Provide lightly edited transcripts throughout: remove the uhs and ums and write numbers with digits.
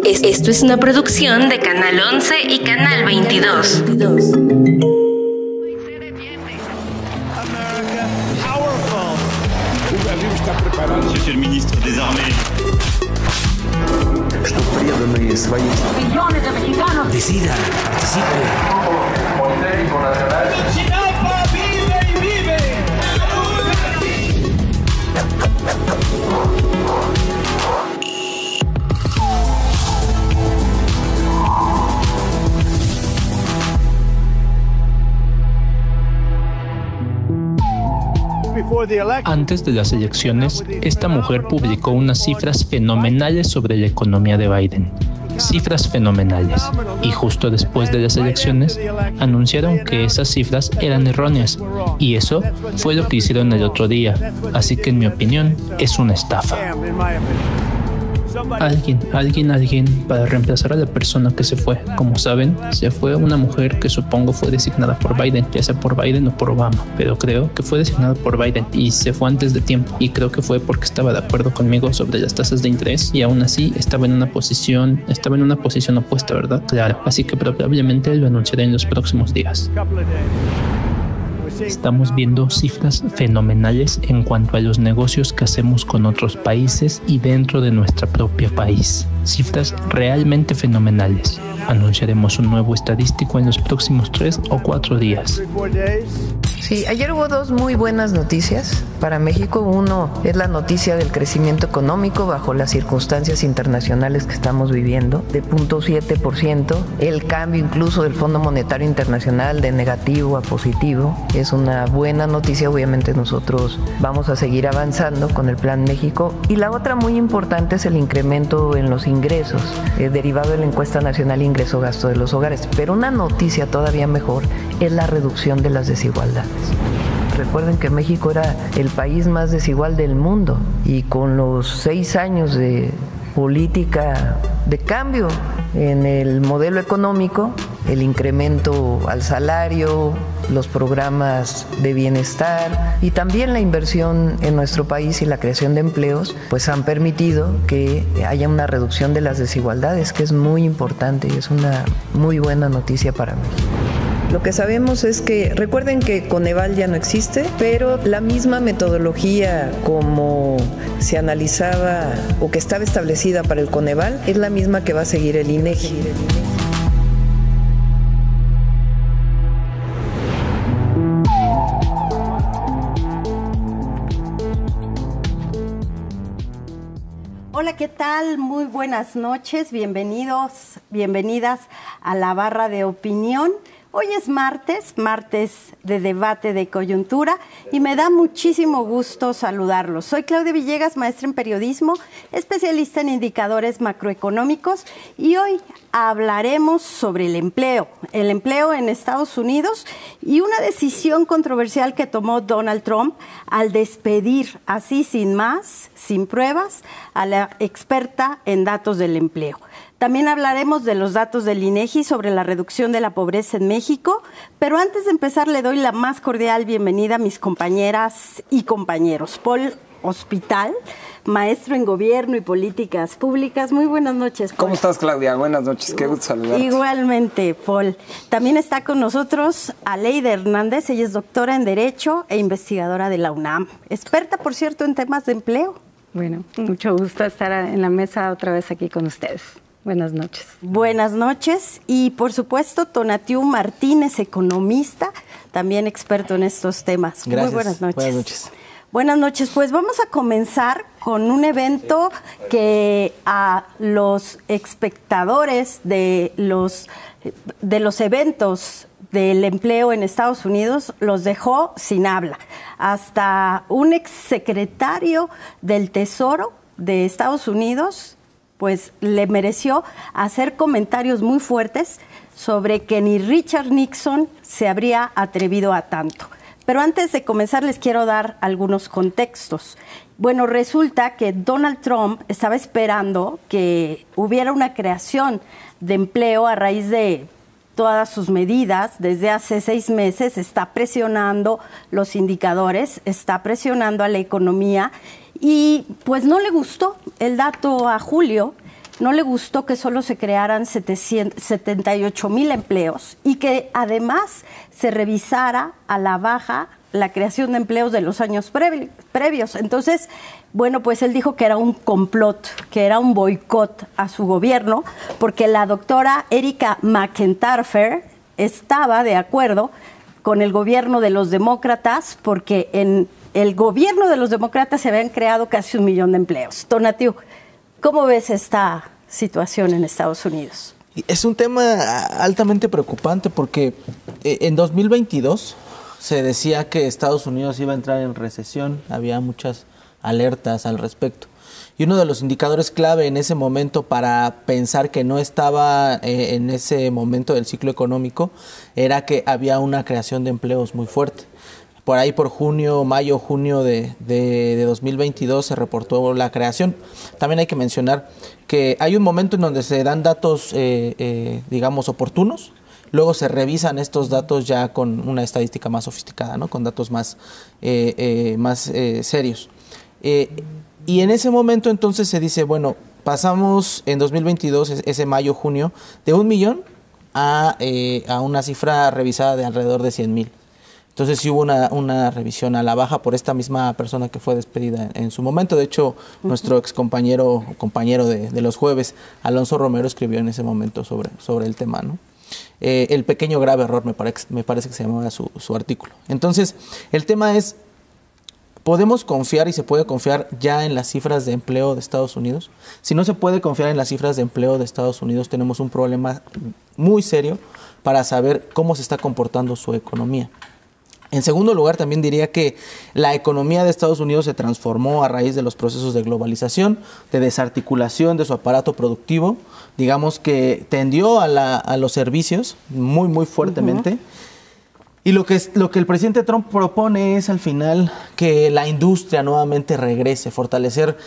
Esto es una producción de Canal 11 y Canal 22. Monsieur le ministre des Armées. Millones de mexicanos. Decida, participe. ¡Ayotzinapa vive y vive! Antes de las elecciones, esta mujer publicó unas cifras fenomenales sobre la economía de Biden. Cifras fenomenales. Y justo después de las elecciones, anunciaron que esas cifras eran erróneas. Y eso fue lo que hicieron el otro día. Así que en mi opinión, es una estafa. Alguien para reemplazar a la persona que se fue. Como saben, se fue una mujer que supongo fue designada por Biden, ya sea por Biden o por Obama, pero creo que fue designada por Biden y se fue antes de tiempo, y creo que fue porque estaba de acuerdo conmigo sobre las tasas de interés y aún así estaba en una posición opuesta, ¿verdad? Claro, así que probablemente lo anunciaré en los próximos días. Estamos viendo cifras fenomenales en cuanto a los negocios que hacemos con otros países y dentro de nuestro propio país. Cifras realmente fenomenales. Anunciaremos un nuevo estadístico en los próximos 3 o 4 días. Sí, ayer hubo dos muy buenas noticias para México. Uno es la noticia del crecimiento económico bajo las circunstancias internacionales que estamos viviendo, de 0.7%. El cambio incluso del Fondo Monetario Internacional de negativo a positivo es una buena noticia. Obviamente nosotros vamos a seguir avanzando con el Plan México. Y la otra muy importante es el incremento en los ingresos, derivado de la encuesta nacional ingreso-gasto de los hogares. Pero una noticia todavía mejor es la reducción de las desigualdades. Recuerden que México era el país más desigual del mundo y con los 6 años de política de cambio en el modelo económico, el incremento al salario, los programas de bienestar y también la inversión en nuestro país y la creación de empleos, pues han permitido que haya una reducción de las desigualdades, que es muy importante y es una muy buena noticia para México. Lo que sabemos es que, recuerden que Coneval ya no existe, pero la misma metodología como se analizaba o que estaba establecida para el Coneval es la misma que va a seguir el INEGI. Hola, ¿qué tal? Muy buenas noches, bienvenidos, bienvenidas a la barra de opinión. Hoy es martes de debate de coyuntura y me da muchísimo gusto saludarlos. Soy Claudia Villegas, maestra en periodismo, especialista en indicadores macroeconómicos y hoy hablaremos sobre el empleo en Estados Unidos y una decisión controversial que tomó Donald Trump al despedir así sin más, sin pruebas, a la experta en datos del empleo. También hablaremos de los datos del INEGI sobre la reducción de la pobreza en México, pero antes de empezar le doy la más cordial bienvenida a mis compañeras y compañeros. Paul Hospital, maestro en Gobierno y Políticas Públicas. Muy buenas noches, Paul. ¿Cómo estás, Claudia? Buenas noches, qué gusto saludarte. Igualmente, Paul. También está con nosotros Aleida Hernández, ella es doctora en Derecho e investigadora de la UNAM, experta, por cierto, en temas de empleo. Bueno, mucho gusto estar en la mesa otra vez aquí con ustedes. Buenas noches. Buenas noches y por supuesto Tonatiu Martínez, economista, también experto en estos temas. Gracias. Muy buenas noches. Buenas noches. Buenas noches, pues vamos a comenzar con un evento que a los espectadores de los eventos del empleo en Estados Unidos los dejó sin habla. Hasta un exsecretario del Tesoro de Estados Unidos pues le mereció hacer comentarios muy fuertes sobre que ni Richard Nixon se habría atrevido a tanto. Pero antes de comenzar les quiero dar algunos contextos. Bueno, resulta que Donald Trump estaba esperando que hubiera una creación de empleo a raíz de todas sus medidas. Desde hace 6 meses está presionando los indicadores, está presionando a la economía y pues no le gustó el dato a julio no le gustó que solo se crearan 78,000 empleos y que además se revisara a la baja la creación de empleos de los años previos. Entonces, bueno, pues él dijo que era un complot, que era un boicot a su gobierno, porque la doctora Erika McEntarfer estaba de acuerdo con el gobierno de los demócratas, porque en el gobierno de los demócratas se habían creado casi 1 millón de empleos. Tonatiuh, ¿cómo ves esta situación en Estados Unidos? Es un tema altamente preocupante porque en 2022 se decía que Estados Unidos iba a entrar en recesión, había muchas alertas al respecto. Y uno de los indicadores clave en ese momento para pensar que no estaba en ese momento del ciclo económico era que había una creación de empleos muy fuerte. Por ahí por mayo, junio de 2022 se reportó la creación. También hay que mencionar que hay un momento en donde se dan datos, digamos, oportunos. Luego se revisan estos datos ya con una estadística más sofisticada, ¿no? Con datos más serios. Y en ese momento entonces se dice, bueno, pasamos en 2022, ese mayo, junio, de 1 millón a una cifra revisada de alrededor de 100,000. Entonces sí hubo una revisión a la baja por esta misma persona que fue despedida en su momento. De hecho, nuestro compañero de los jueves, Alonso Romero, escribió en ese momento sobre el tema, ¿no? El pequeño grave error, me parece que se llamaba su artículo. Entonces, el tema es, ¿podemos confiar y se puede confiar ya en las cifras de empleo de Estados Unidos? Si no se puede confiar en las cifras de empleo de Estados Unidos, tenemos un problema muy serio para saber cómo se está comportando su economía. En segundo lugar, también diría que la economía de Estados Unidos se transformó a raíz de los procesos de globalización, de desarticulación de su aparato productivo, digamos que tendió a los servicios muy, muy fuertemente. Y lo que el presidente Trump propone es al final que la industria nuevamente regrese, fortalecer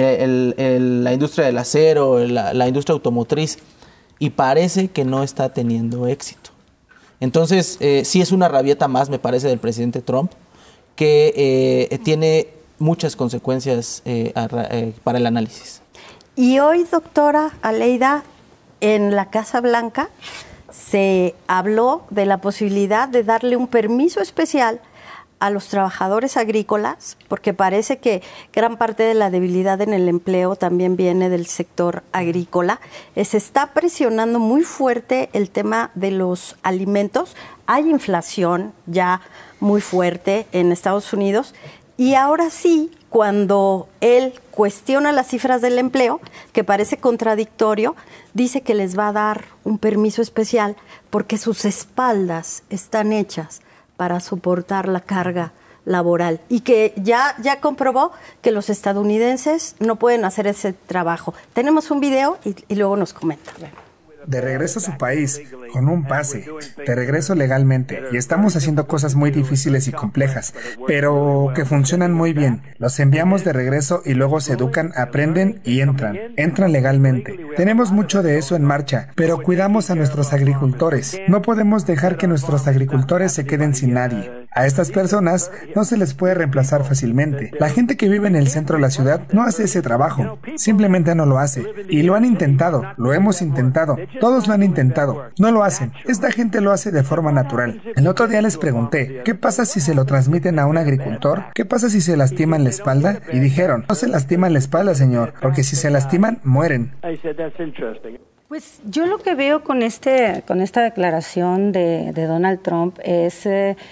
la industria del acero, la industria automotriz, y parece que no está teniendo éxito. Entonces, sí es una rabieta más, me parece, del presidente Trump, que tiene muchas consecuencias para el análisis. Y hoy, doctora Aleida, en la Casa Blanca se habló de la posibilidad de darle un permiso especial a los trabajadores agrícolas, porque parece que gran parte de la debilidad en el empleo también viene del sector agrícola. Se está presionando muy fuerte el tema de los alimentos. Hay inflación ya muy fuerte en Estados Unidos. Y ahora sí, cuando él cuestiona las cifras del empleo, que parece contradictorio, dice que les va a dar un permiso especial porque sus espaldas están hechas para soportar la carga laboral y que ya comprobó que los estadounidenses no pueden hacer ese trabajo. Tenemos un video y luego nos comenta. De regreso a su país, con un pase, de regreso legalmente, y estamos haciendo cosas muy difíciles y complejas, pero que funcionan muy bien. Los enviamos de regreso y luego se educan, aprenden y entran legalmente. Tenemos mucho de eso en marcha, pero cuidamos a nuestros agricultores. No podemos dejar que nuestros agricultores se queden sin nadie. A estas personas no se les puede reemplazar fácilmente. La gente que vive en el centro de la ciudad no hace ese trabajo, simplemente no lo hace. Y lo han intentado, lo hemos intentado. Todos lo han intentado, no lo hacen. Esta gente lo hace de forma natural. El otro día les pregunté, ¿qué pasa si se lo transmiten a un agricultor? ¿Qué pasa si se lastiman la espalda? Y dijeron, no se lastiman la espalda, señor, porque si se lastiman, mueren. Pues yo lo que veo con esta declaración de Donald Trump es,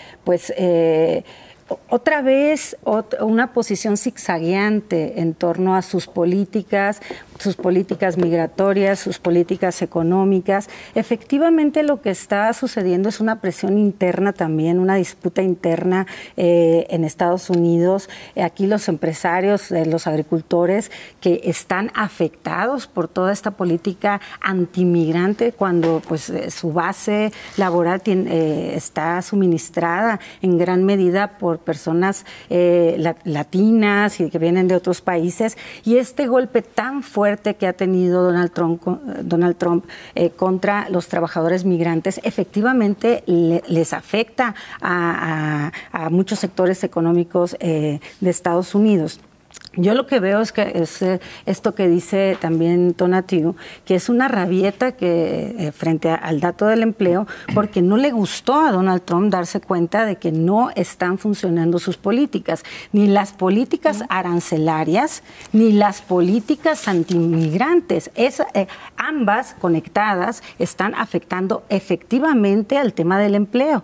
otra vez una posición zigzagueante en torno a sus políticas migratorias, sus políticas económicas. Efectivamente, lo que está sucediendo es una presión interna también, una disputa interna en Estados Unidos. Aquí los empresarios, los agricultores que están afectados por toda esta política antimigrante cuando pues su base laboral está suministrada en gran medida por personas latinas y que vienen de otros países, y este golpe tan fuerte que ha tenido Donald Trump contra los trabajadores migrantes efectivamente les afecta a muchos sectores económicos de Estados Unidos. Yo lo que veo es que es esto que dice también Tonatiuh, que es una rabieta que frente al dato del empleo, porque no le gustó a Donald Trump darse cuenta de que no están funcionando sus políticas, ni las políticas arancelarias, ni las políticas antiinmigrantes. Ambas conectadas están afectando efectivamente al tema del empleo.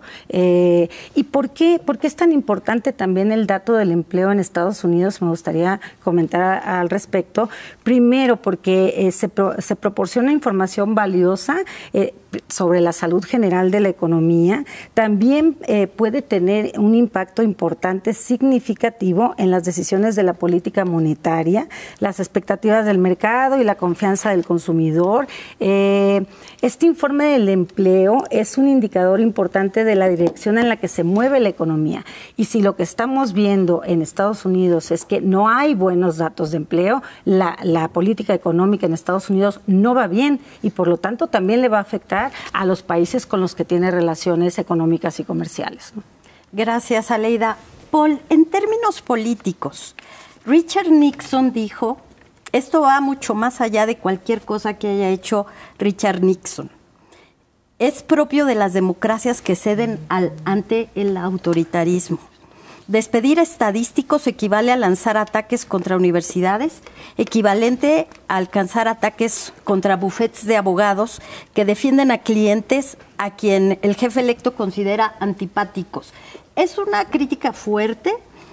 ¿Y por qué es tan importante también el dato del empleo en Estados Unidos? Me gustaría comentar al respecto. Primero, porque se proporciona información valiosa sobre la salud general de la economía. También puede tener un impacto importante, significativo en las decisiones de la política monetaria, las expectativas del mercado y la confianza del consumidor. Este informe del empleo es un indicador importante de la dirección en la que se mueve la economía. Y si lo que estamos viendo en Estados Unidos es que no hay buenos datos de empleo, la política económica en Estados Unidos no va bien y por lo tanto también le va a afectar a los países con los que tiene relaciones económicas y comerciales, ¿no? Gracias, Aleida. Paul, en términos políticos, Richard Nixon dijo, esto va mucho más allá de cualquier cosa que haya hecho Richard Nixon. Es propio de las democracias que ceden ante el autoritarismo. Despedir a estadísticos equivale a lanzar ataques contra universidades, equivalente a alcanzar ataques contra bufetes de abogados que defienden a clientes a quien el jefe electo considera antipáticos. Es una crítica fuerte.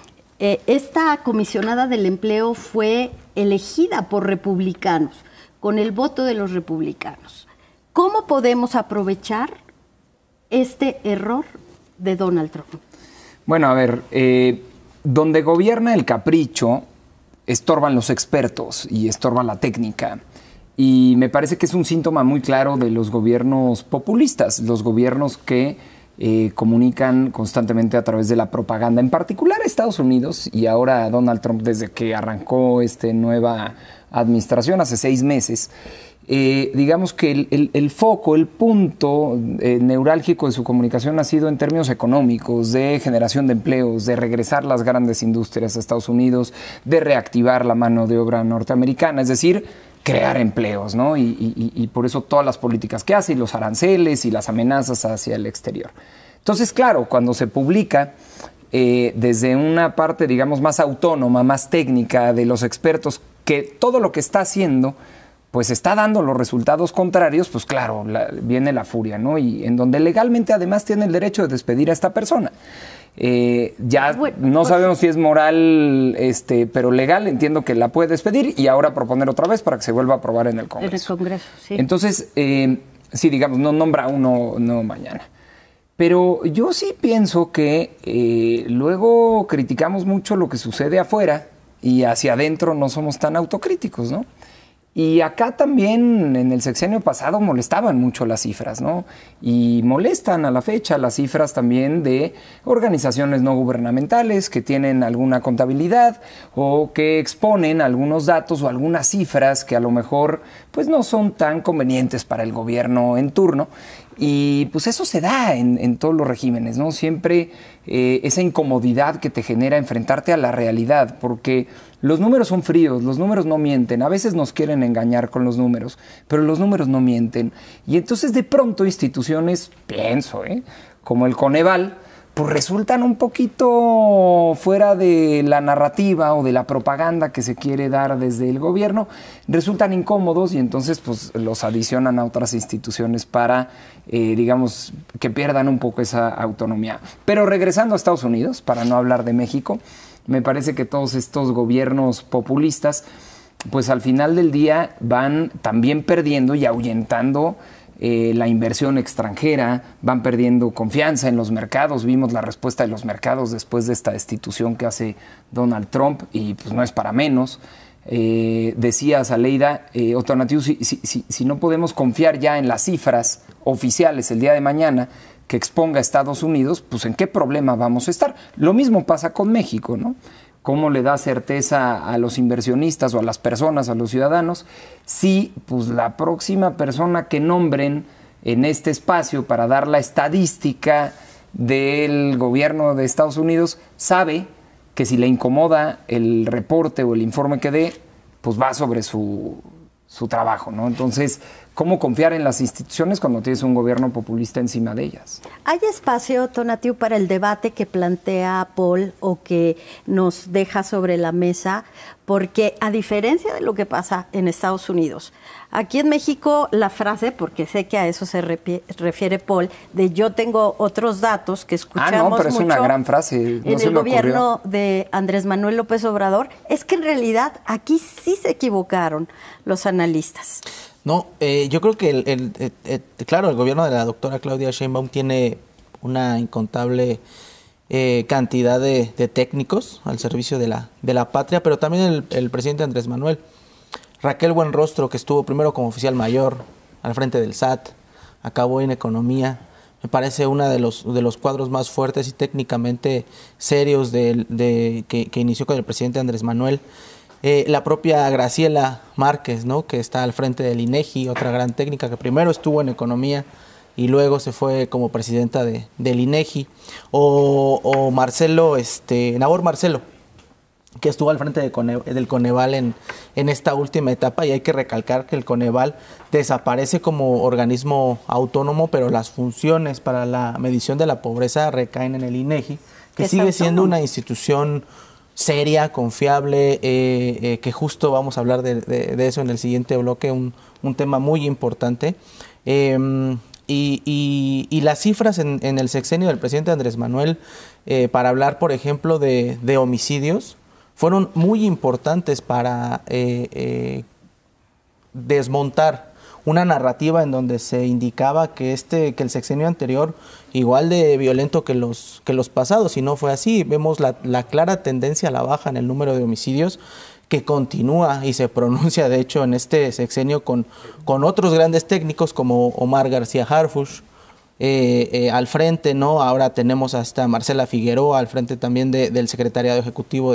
Esta comisionada del empleo fue elegida por republicanos, con el voto de los republicanos. ¿Cómo podemos aprovechar este error de Donald Trump? Bueno, a ver, donde gobierna el capricho, estorban los expertos y estorba la técnica. Y me parece que es un síntoma muy claro de los gobiernos populistas, los gobiernos que comunican constantemente a través de la propaganda, en particular Estados Unidos y ahora Donald Trump desde que arrancó esta nueva administración hace 6 meses. Digamos que el foco, el punto neurálgico de su comunicación ha sido en términos económicos, de generación de empleos, de regresar las grandes industrias a Estados Unidos, de reactivar la mano de obra norteamericana, es decir, crear empleos, ¿no? Y por eso todas las políticas que hace, y los aranceles y las amenazas hacia el exterior. Entonces, claro, cuando se publica desde una parte, digamos, más autónoma, más técnica de los expertos, que todo lo que está haciendo pues está dando los resultados contrarios, pues claro, viene la furia, ¿no? Y en donde legalmente además tiene el derecho de despedir a esta persona. No sabemos si es moral, pero legal, entiendo que la puede despedir y ahora proponer otra vez para que se vuelva a aprobar en el Congreso. En el Congreso, sí. Entonces, sí, digamos, no nombra uno mañana. Pero yo sí pienso que luego criticamos mucho lo que sucede afuera y hacia adentro no somos tan autocríticos, ¿no? Y acá también en el sexenio pasado molestaban mucho las cifras, ¿no? Y molestan a la fecha las cifras también de organizaciones no gubernamentales que tienen alguna contabilidad o que exponen algunos datos o algunas cifras que a lo mejor pues no son tan convenientes para el gobierno en turno. Y pues eso se da en todos los regímenes, ¿no? Siempre esa incomodidad que te genera enfrentarte a la realidad, porque los números son fríos, los números no mienten. A veces nos quieren engañar con los números, pero los números no mienten. Y entonces de pronto instituciones, pienso, como el Coneval, pues resultan un poquito fuera de la narrativa o de la propaganda que se quiere dar desde el gobierno, resultan incómodos y entonces pues los adicionan a otras instituciones para, digamos, que pierdan un poco esa autonomía. Pero regresando a Estados Unidos, para no hablar de México, me parece que todos estos gobiernos populistas, pues al final del día van también perdiendo y ahuyentando la inversión extranjera, van perdiendo confianza en los mercados. Vimos la respuesta de los mercados después de esta destitución que hace Donald Trump y pues no es para menos. Decías, Aleida, Tonatiuh, si no podemos confiar ya en las cifras oficiales el día de mañana que exponga a Estados Unidos, pues ¿en qué problema vamos a estar? Lo mismo pasa con México, ¿no? ¿Cómo le da certeza a los inversionistas o a las personas, a los ciudadanos, si pues, la próxima persona que nombren en este espacio para dar la estadística del gobierno de Estados Unidos sabe que si le incomoda el reporte o el informe que dé, pues va sobre su trabajo, ¿no? Entonces, ¿cómo confiar en las instituciones cuando tienes un gobierno populista encima de ellas? ¿Hay espacio, Tonatiuh, para el debate que plantea Paul o que nos deja sobre la mesa? Porque a diferencia de lo que pasa en Estados Unidos, aquí en México la frase, porque sé que a eso se refiere Paul, de yo tengo otros datos que escuchamos pero es mucho una gran frase. en el gobierno de Andrés Manuel López Obrador, es que en realidad aquí sí se equivocaron los analistas. No, yo creo que claro, el gobierno de la doctora Claudia Sheinbaum tiene una incontable cantidad de técnicos al servicio de la patria, pero también el presidente Andrés Manuel. Raquel Buenrostro, que estuvo primero como oficial mayor al frente del SAT, acabó en economía, me parece uno de los cuadros más fuertes y técnicamente serios que inició con el presidente Andrés Manuel. La propia Graciela Márquez, ¿no?, que está al frente del INEGI, otra gran técnica que primero estuvo en economía y luego se fue como presidenta del INEGI, o Marcelo, Nabor Marcelo, que estuvo al frente del Coneval en esta última etapa, y hay que recalcar que el Coneval desaparece como organismo autónomo, pero las funciones para la medición de la pobreza recaen en el INEGI, que sigue siendo una institución seria, confiable, que justo vamos a hablar de eso en el siguiente bloque, un tema muy importante. Y las cifras en el sexenio del presidente Andrés Manuel, para hablar, por ejemplo, de homicidios, fueron muy importantes para desmontar una narrativa en donde se indicaba que el sexenio anterior igual de violento que los pasados, y no fue así. Vemos la clara tendencia a la baja en el número de homicidios, que continúa y se pronuncia de hecho en este sexenio con otros grandes técnicos como Omar García Harfuch al frente, ¿no? Ahora tenemos hasta Marcela Figueroa al frente también del secretariado ejecutivo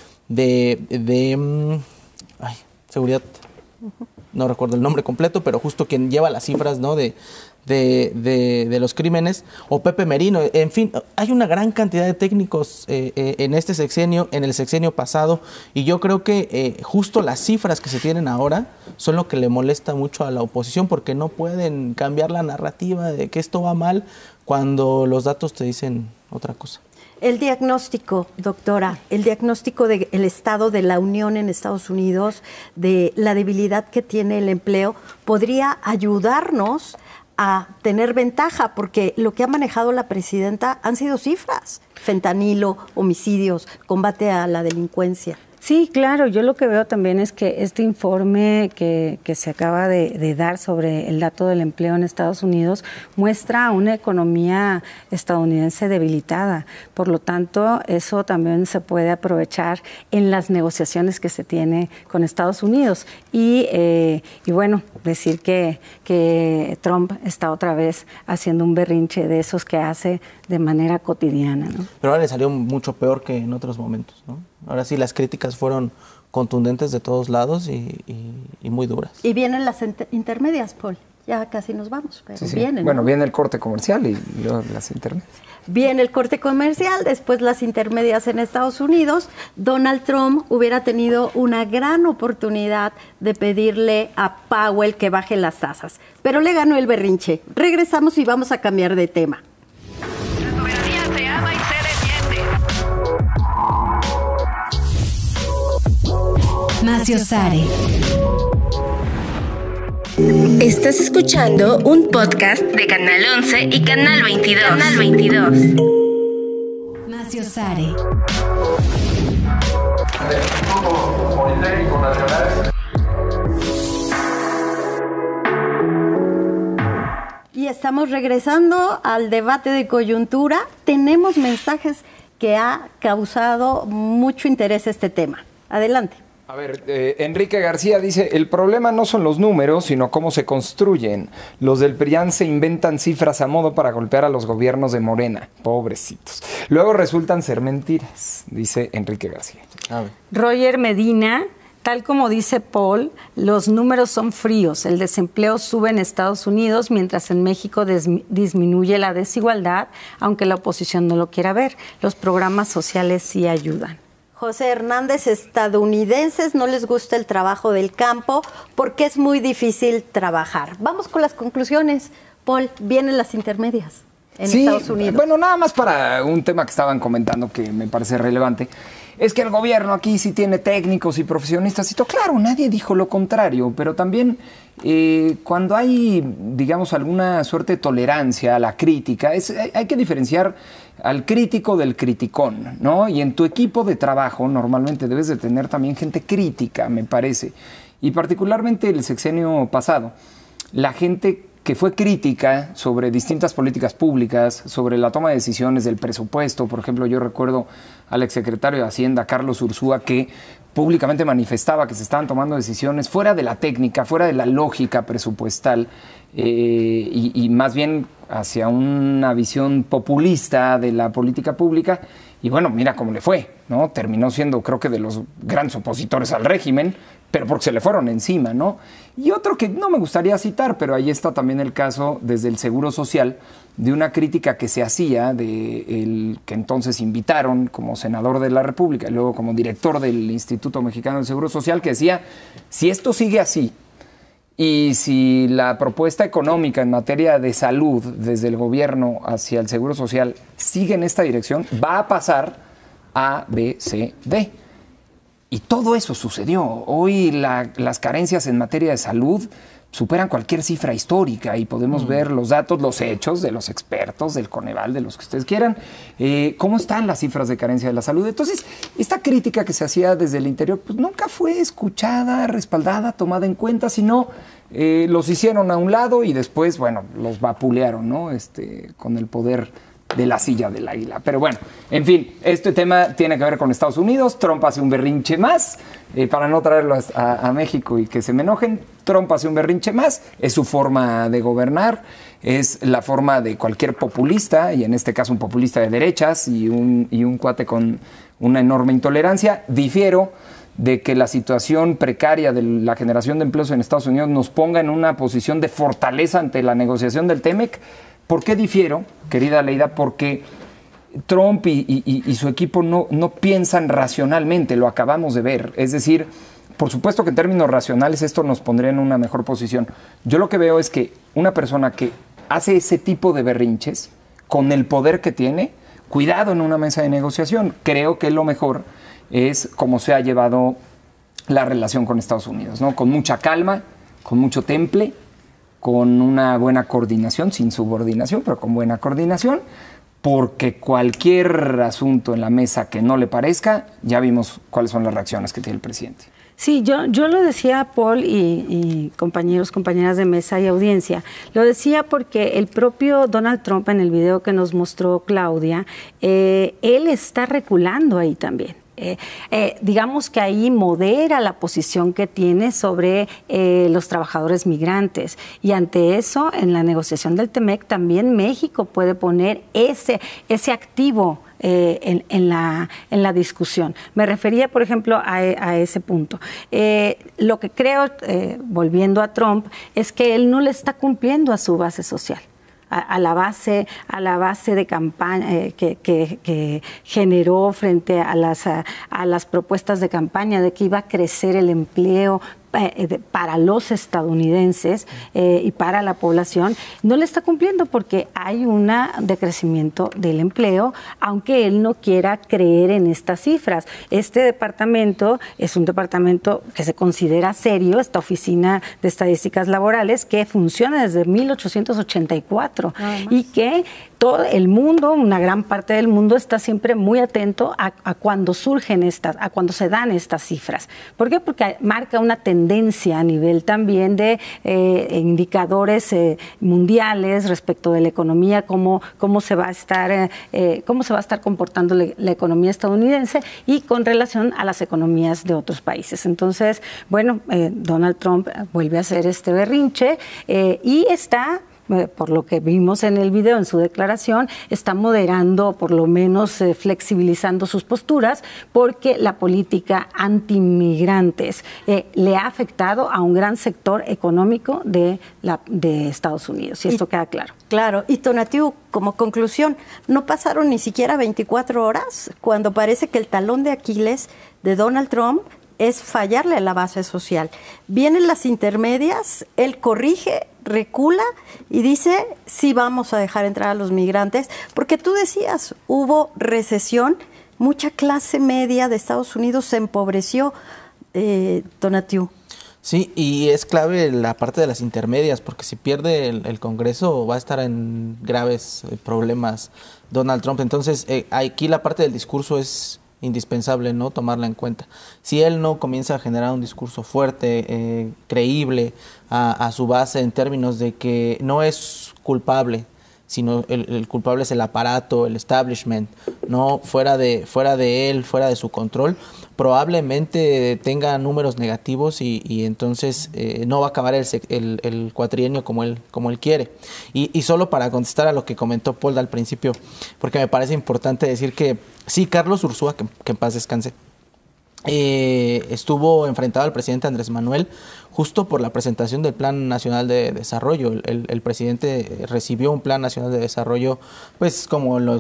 de seguridad. No recuerdo el nombre completo, pero justo quien lleva las cifras, ¿no?, de los crímenes, o Pepe Merino. En fin, hay una gran cantidad de técnicos en este sexenio, en el sexenio pasado, y yo creo que justo las cifras que se tienen ahora son lo que le molesta mucho a la oposición, porque no pueden cambiar la narrativa de que esto va mal cuando los datos te dicen otra cosa. El diagnóstico, doctora, el diagnóstico del estado de la Unión en Estados Unidos, de la debilidad que tiene el empleo, podría ayudarnos a tener ventaja, porque lo que ha manejado la presidenta han sido cifras: fentanilo, homicidios, combate a la delincuencia. Sí, claro, yo lo que veo también es que este informe que se acaba de dar sobre el dato del empleo en Estados Unidos muestra una economía estadounidense debilitada. Por lo tanto, eso también se puede aprovechar en las negociaciones que se tiene con Estados Unidos. Y bueno, decir que Trump está otra vez haciendo un berrinche de esos que hace de manera cotidiana, ¿no? Pero ahora le salió mucho peor que en otros momentos, ¿no? Ahora sí las críticas fueron contundentes de todos lados y muy duras. Y vienen las intermedias, Paul. Ya casi nos vamos, pero sí. vienen. Bueno, ¿no? Viene el corte comercial y luego las intermedias. Viene el corte comercial, después las intermedias en Estados Unidos. Donald Trump hubiera tenido una gran oportunidad de pedirle a Powell que baje las tasas, pero le ganó el berrinche. Regresamos y vamos a cambiar de tema. La soberanía se ama y se defiende. Macio Sare. Estás escuchando un podcast de Canal 11 y Canal 22. Canal 22. Macio Sare. Y estamos regresando al debate de coyuntura. Tenemos mensajes que ha causado mucho interés este tema. Adelante. A ver, Enrique García dice, el problema no son los números, sino cómo se construyen. Los del PRIAN se inventan cifras a modo para golpear a los gobiernos de Morena. Pobrecitos. Luego resultan ser mentiras, dice Enrique García. A ver. Roger Medina, tal como dice Paul, los números son fríos. El desempleo sube en Estados Unidos, mientras en México disminuye la desigualdad, aunque la oposición no lo quiera ver. Los programas sociales sí ayudan. José Hernández, estadounidenses no les gusta el trabajo del campo porque es muy difícil trabajar. Vamos con las conclusiones. Paul, vienen las intermedias en Estados Unidos. Bueno, nada más para un tema que estaban comentando que me parece relevante. Es que el gobierno aquí sí tiene técnicos y profesionistas y todo. Claro, nadie dijo lo contrario, pero también cuando hay, digamos, alguna suerte de tolerancia a la crítica, hay que diferenciar al crítico del criticón, ¿no? Y en tu equipo de trabajo normalmente debes de tener también gente crítica, me parece. Y particularmente el sexenio pasado, la gente que fue crítica sobre distintas políticas públicas, sobre la toma de decisiones del presupuesto. Por ejemplo, yo recuerdo al exsecretario de Hacienda, Carlos Ursúa, que públicamente manifestaba que se estaban tomando decisiones fuera de la técnica, fuera de la lógica presupuestal y más bien hacia una visión populista de la política pública. Y bueno, mira cómo le fue, ¿no? Terminó siendo, creo que, de los grandes opositores al régimen, pero porque se le fueron encima, ¿no? Y otro que no me gustaría citar, pero ahí está también el caso desde el Seguro Social, de una crítica que se hacía de el que entonces invitaron como senador de la República y luego como director del Instituto Mexicano del Seguro Social, que decía, si esto sigue así y si la propuesta económica en materia de salud desde el gobierno hacia el Seguro Social sigue en esta dirección, va a pasar A, B, C, D. Y todo eso sucedió. Hoy las carencias en materia de salud superan cualquier cifra histórica y podemos ver los datos, los hechos de los expertos, del Coneval, de los que ustedes quieran, cómo están las cifras de carencia de la salud. Entonces, esta crítica que se hacía desde el interior, pues nunca fue escuchada, respaldada, tomada en cuenta, sino los hicieron a un lado y después, bueno, los vapulearon, ¿no? Con el poder de la silla del águila. Pero bueno, en fin, este tema tiene que ver con Estados Unidos. Trump hace un berrinche más, para no traerlo a México y que se me enojen. Trump hace un berrinche más, es su forma de gobernar, es la forma de cualquier populista, y en este caso un populista de derechas y un cuate con una enorme intolerancia. Difiero de que la situación precaria de la generación de empleos en Estados Unidos nos ponga en una posición de fortaleza ante la negociación del TEMEC. ¿Por qué difiero, querida Leida? Porque Trump y su equipo no piensan racionalmente, lo acabamos de ver. Es decir, por supuesto que en términos racionales esto nos pondría en una mejor posición. Yo lo que veo es que una persona que hace ese tipo de berrinches, con el poder que tiene, cuidado en una mesa de negociación. Creo que lo mejor es cómo se ha llevado la relación con Estados Unidos, ¿no? Con mucha calma, con mucho temple, con una buena coordinación, sin subordinación, pero con buena coordinación, porque cualquier asunto en la mesa que no le parezca, ya vimos cuáles son las reacciones que tiene el presidente. Sí, yo lo decía, Paul, y compañeros, compañeras de mesa y audiencia, lo decía porque el propio Donald Trump, en el video que nos mostró Claudia, él está reculando ahí también. Digamos que ahí modera la posición que tiene sobre los trabajadores migrantes, y ante eso, en la negociación del TEMEC, también México puede poner ese activo en la discusión. Me refería, por ejemplo, a ese punto. Lo que creo, volviendo a Trump, es que él no le está cumpliendo a su base social. A la base de campaña que generó frente a las propuestas de campaña de que iba a crecer el empleo para los estadounidenses y para la población, no le está cumpliendo porque hay un decrecimiento del empleo, aunque él no quiera creer en estas cifras. Este departamento es un departamento que se considera serio, esta Oficina de Estadísticas Laborales, que funciona desde 1884 y que todo el mundo, una gran parte del mundo, está siempre muy atento a cuando surgen a cuando se dan estas cifras. ¿Por qué? Porque marca una tendencia a nivel también de indicadores mundiales respecto de la economía, cómo se va a estar comportando la economía estadounidense y con relación a las economías de otros países. Entonces, bueno, Donald Trump vuelve a hacer este berrinche y está por lo que vimos en el video, en su declaración, está moderando, por lo menos flexibilizando sus posturas, porque la política anti-inmigrantes le ha afectado a un gran sector económico de Estados Unidos, y esto queda claro. Claro, y Tonatiuh, como conclusión, no pasaron ni siquiera 24 horas cuando parece que el talón de Aquiles de Donald Trump es fallarle a la base social. Vienen las intermedias, él corrige, recula y dice, sí vamos a dejar entrar a los migrantes, porque tú decías, hubo recesión, mucha clase media de Estados Unidos se empobreció, Tonatiuh. Sí, y es clave la parte de las intermedias, porque si pierde el Congreso va a estar en graves problemas Donald Trump. Entonces, aquí la parte del discurso es indispensable, ¿no?, tomarla en cuenta. Si él no comienza a generar un discurso fuerte, creíble a su base, en términos de que no es culpable, sino el culpable es el aparato, el establishment, no fuera de él, fuera de su control, probablemente tenga números negativos y entonces no va a acabar el cuatrienio como él quiere. Y solo para contestar a lo que comentó Paul al principio, porque me parece importante decir que sí, Carlos Ursúa, que en paz descanse, estuvo enfrentado al presidente Andrés Manuel justo por la presentación del Plan Nacional de Desarrollo. El presidente recibió un Plan Nacional de Desarrollo, pues como el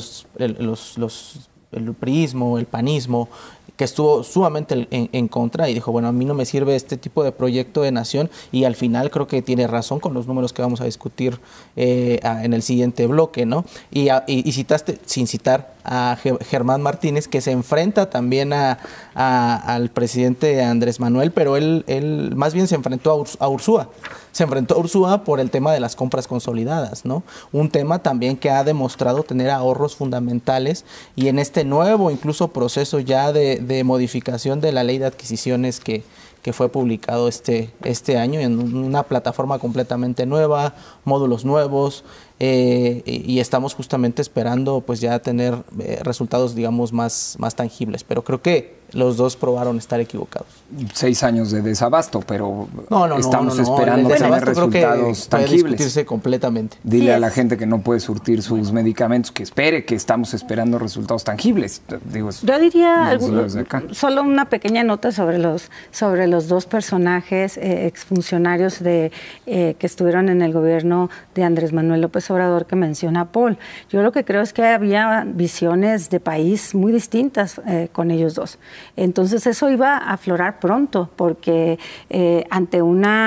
priismo, el panismo, que estuvo sumamente en contra, y dijo, bueno, a mí no me sirve este tipo de proyecto de nación, y al final creo que tiene razón con los números que vamos a discutir en el siguiente bloque, ¿no? Y citaste, sin citar, a Germán Martínez, que se enfrenta también al presidente Andrés Manuel, pero él más bien se enfrentó a Ursúa. Se enfrentó a Ursúa por el tema de las compras consolidadas, ¿no? Un tema también que ha demostrado tener ahorros fundamentales, y en este nuevo incluso proceso ya de modificación de la ley de adquisiciones que fue publicado este año, en una plataforma completamente nueva, módulos nuevos, y estamos justamente esperando pues ya tener resultados, digamos, más tangibles, pero creo que los dos probaron estar equivocados. 6 años de desabasto, pero estamos esperando tener resultados tangibles. Puede discutirse completamente. Dile a la gente que no puede surtir sus medicamentos que espere, que estamos esperando resultados tangibles. Yo diría solo una pequeña nota sobre los dos personajes exfuncionarios que estuvieron en el gobierno de Andrés Manuel López Obrador, que menciona Paul. Yo lo que creo es que había visiones de país muy distintas con ellos dos. Entonces eso iba a aflorar pronto, porque ante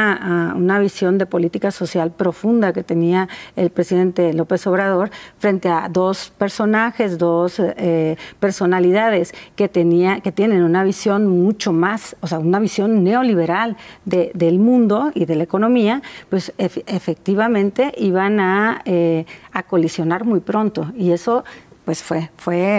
una visión de política social profunda que tenía el presidente López Obrador, frente a dos personajes, dos personalidades que tienen una visión mucho más, o sea, una visión neoliberal del mundo y de la economía, pues efectivamente iban a colisionar muy pronto, y eso pues fue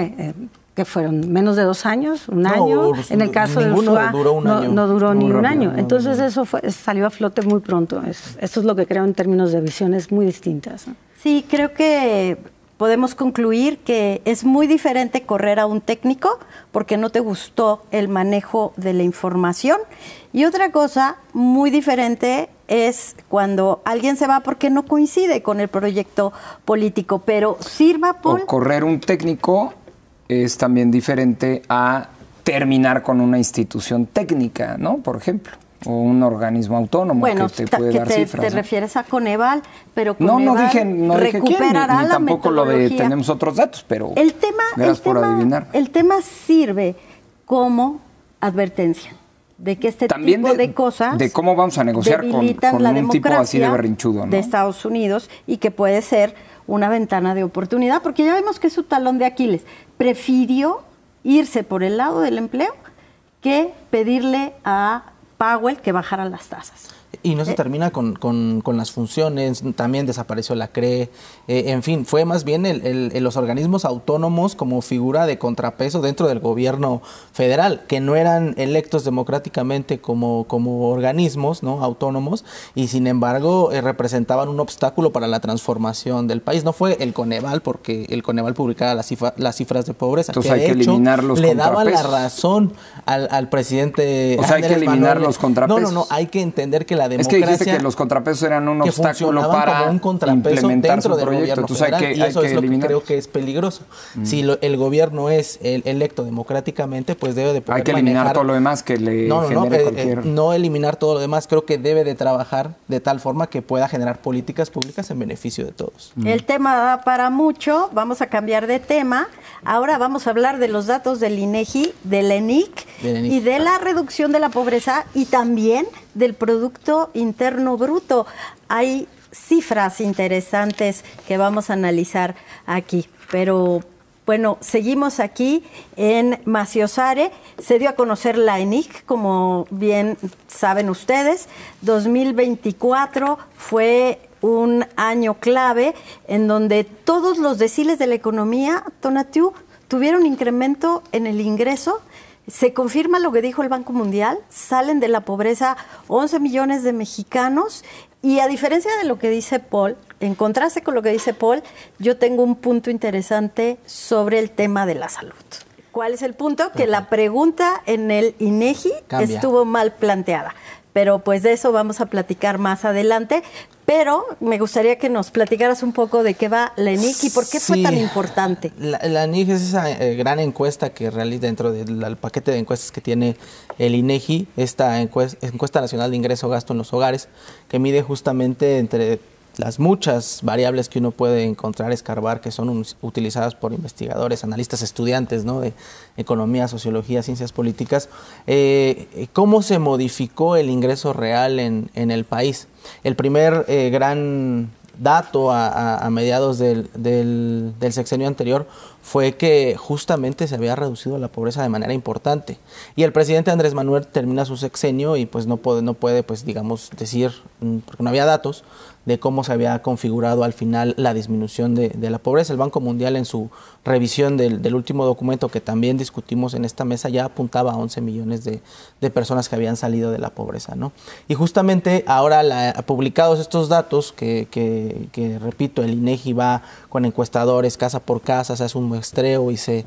que fueron menos de 2 años, un año. En el caso de Ursúa no duró ni un año. Entonces eso salió a flote muy pronto. Eso es lo que creo en términos de visiones muy distintas, ¿no? Sí, creo que podemos concluir que es muy diferente correr a un técnico porque no te gustó el manejo de la información, y otra cosa muy diferente es cuando alguien se va porque no coincide con el proyecto político, pero sirva por... O correr un técnico es también diferente a terminar con una institución técnica, ¿no? Por ejemplo, o un organismo autónomo que te puede dar cifras. Te refieres a Coneval, pero Coneval no dije recuperará quién, ni tampoco lo de tenemos otros datos, pero gracias por adivinar. El tema sirve como advertencia de que también tipo de cosas de cómo vamos a negociar con un tipo así de berrinchudo, ¿no? De Estados Unidos, y que puede ser una ventana de oportunidad, porque ya vemos que es su talón de Aquiles. Prefirió irse por el lado del empleo que pedirle a Powell que bajara las tasas. Y no se termina con las funciones, también desapareció la CRE, en fin, fue más bien los organismos autónomos como figura de contrapeso dentro del gobierno federal, que no eran electos democráticamente como organismos, ¿no?, autónomos, y sin embargo representaban un obstáculo para la transformación del país. No fue el Coneval, porque el Coneval publicaba las cifras de pobreza. Entonces hay que eliminar los contrapesos. Le daba la razón al presidente. O sea, hay que eliminar los contrapesos. No, hay que entender que la democracia. Es que dijiste que los contrapesos eran un obstáculo para como un contrapeso implementar dentro su del proyecto. gobierno federal, y eso es lo que creo que es peligroso. Si el gobierno es electo democráticamente, pues debe de poder hay que eliminar todo lo demás que le genere cualquier... No eliminar todo lo demás, creo que debe de trabajar de tal forma que pueda generar políticas públicas en beneficio de todos. El tema da para mucho, vamos a cambiar de tema. Ahora vamos a hablar de los datos del INEGI, del ENIC y de la reducción de la pobreza y también del Producto Interno Bruto. Hay cifras interesantes que vamos a analizar aquí, pero bueno, seguimos aquí en Maciosare. Se dio a conocer la ENIC, como bien saben ustedes. 2024 fue un año clave en donde todos los deciles de la economía, Tonatiuh, tuvieron incremento en el ingreso. Se confirma lo que dijo el Banco Mundial, salen de la pobreza 11 millones de mexicanos y a diferencia de lo que dice Paul, en contraste con lo que dice Paul, yo tengo un punto interesante sobre el tema de la salud. ¿Cuál es el punto? Que la pregunta en el INEGI estuvo mal planteada. Pero pues de eso vamos a platicar más adelante. Pero me gustaría que nos platicaras un poco de qué va la ENIC y por qué fue tan importante. La ENIC es esa gran encuesta que realiza dentro del paquete de encuestas que tiene el INEGI, esta encuesta nacional de ingreso-gasto en los hogares, que mide justamente entre las muchas variables que uno puede encontrar, escarbar, que son utilizadas por investigadores, analistas, estudiantes, ¿no?, de economía, sociología, ciencias políticas, cómo se modificó el ingreso real en el país. El primer gran dato a mediados del sexenio anterior fue que justamente se había reducido la pobreza de manera importante. Y el presidente Andrés Manuel termina su sexenio y pues no puede pues digamos decir, porque no había datos, de cómo se había configurado al final la disminución de la pobreza. El Banco Mundial en su revisión del último documento que también discutimos en esta mesa ya apuntaba a 11 millones de personas que habían salido de la pobreza, ¿no? Y justamente ahora publicados estos datos que repito, el INEGI va con encuestadores casa por casa, se hace un muestreo y se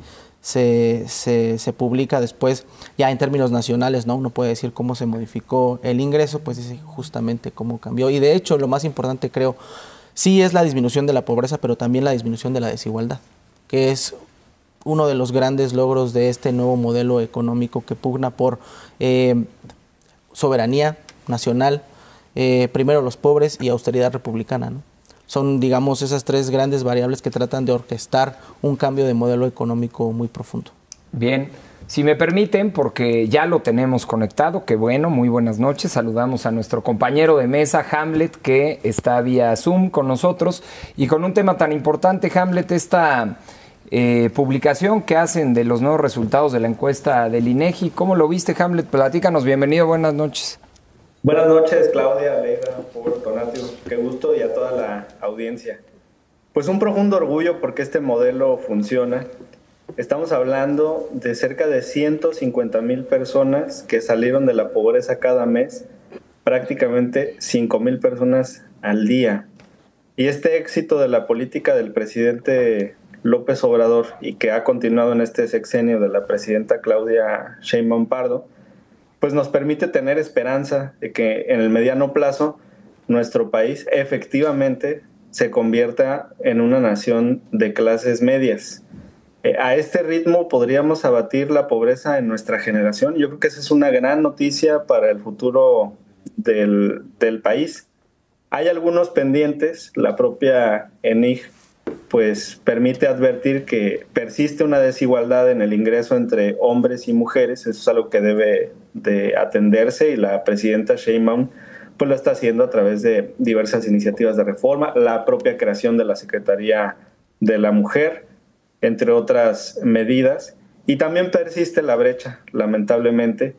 publica después ya en términos nacionales, ¿no? Uno puede decir cómo se modificó el ingreso, pues dice justamente cómo cambió. Y de hecho, lo más importante creo, sí es la disminución de la pobreza, pero también la disminución de la desigualdad, que es uno de los grandes logros de este nuevo modelo económico que pugna por soberanía nacional, primero los pobres y austeridad republicana, ¿no? Son, digamos, esas tres grandes variables que tratan de orquestar un cambio de modelo económico muy profundo. Bien, si me permiten, porque ya lo tenemos conectado, qué bueno, muy buenas noches. Saludamos a nuestro compañero de mesa, Hamlet, que está vía Zoom con nosotros. Y con un tema tan importante, Hamlet, esta publicación que hacen de los nuevos resultados de la encuesta del INEGI. ¿Cómo lo viste, Hamlet? Platícanos, bienvenido, buenas noches. Buenas noches, Claudia, Aleida, Tonatiuh, qué gusto, y a toda la audiencia. Pues un profundo orgullo porque este modelo funciona. Estamos hablando de cerca de 150,000 personas que salieron de la pobreza cada mes, prácticamente 5,000 personas al día. Y este éxito de la política del presidente López Obrador y que ha continuado en este sexenio de la presidenta Claudia Sheinbaum Pardo, pues nos permite tener esperanza de que en el mediano plazo nuestro país efectivamente se convierta en una nación de clases medias. A este ritmo podríamos abatir la pobreza en nuestra generación. Yo creo que esa es una gran noticia para el futuro del país. Hay algunos pendientes, la propia ENIC pues permite advertir que persiste una desigualdad en el ingreso entre hombres y mujeres. Eso es algo que debe de atenderse y la presidenta Sheinbaum pues lo está haciendo a través de diversas iniciativas de reforma, la propia creación de la Secretaría de la Mujer, entre otras medidas. Y también persiste la brecha, lamentablemente,